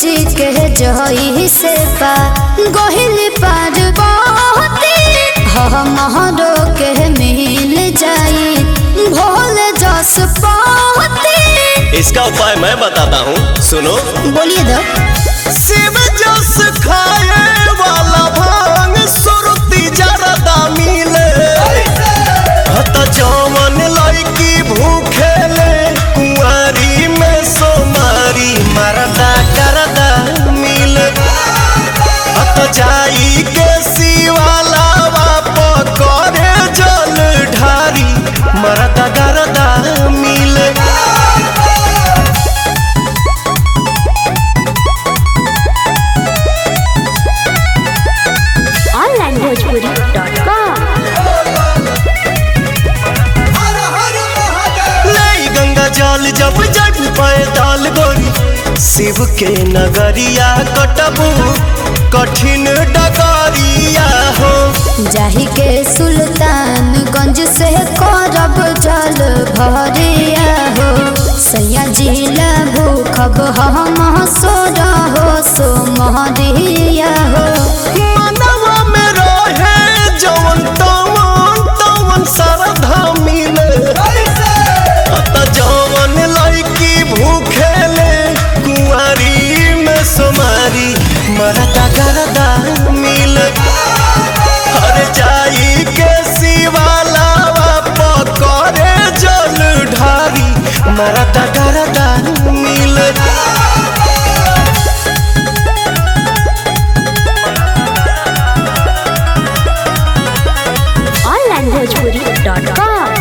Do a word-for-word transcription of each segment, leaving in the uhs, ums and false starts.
जी के जही से पा गोहिल पार बहुती हमरो के मिल जाई भोल जस पाती। इसका उपाय मैं बताता हूँ, सुनो। बोलिए दो। शिव जस खाए वाला भांग सुरती जरदा मिले हत जवन लड़की भूखे ले कुंवारी में सोमारी मरदा करदा मिले हत जाई के शिवाला बाप करे जल ढारी मरदा करदा मिले। Online Bhojpuri dot com. नहीं गंगा जल जब जब पैदल गोरी शिव के नगरिया कटबू कठिन डगरिया हो। जाही के सुल्तानगंज से करब जल भरिया हो सैया जिला भूखब हम सोरा हो सो महरिया हो। मनवा में रहे जवन तवन तवन श्रद्धा मिले अत जवन लड़की भूखे ले कुंवारी में सोमारी मरदा गरदा मिले हर जाई के शिवाला पकड़े जल ढारी मरदा गरदा मिले। Online Bhojpuri dot com.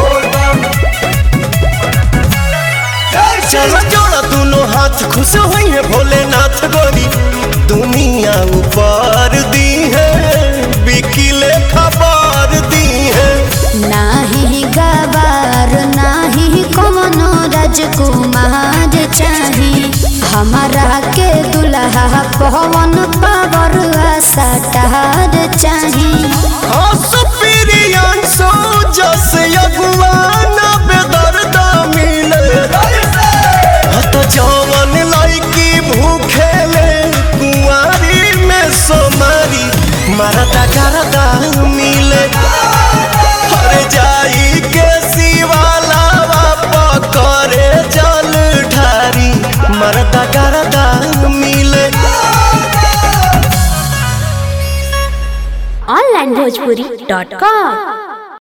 चलो जोड़ा दोनों हाथ खुश हुई है भोलेनाथ गोरी दुनिया ऊपर दी है बिकिले खबर दी है। नाही गवार नाही कमनो राजकुमार चाही हमारा के दुल्हा पवन पावर सटार चाही। सुप्रियांशु जस अगुआन बेदर्दा मिले हत जवन लड़की भूखे ले कुंवारी में सोमारी मरदा गरदा मिले हर जाई के शिवाला पकड़े जल ढारी मरदा गरदा मिले। Online Bhojpuri dot com.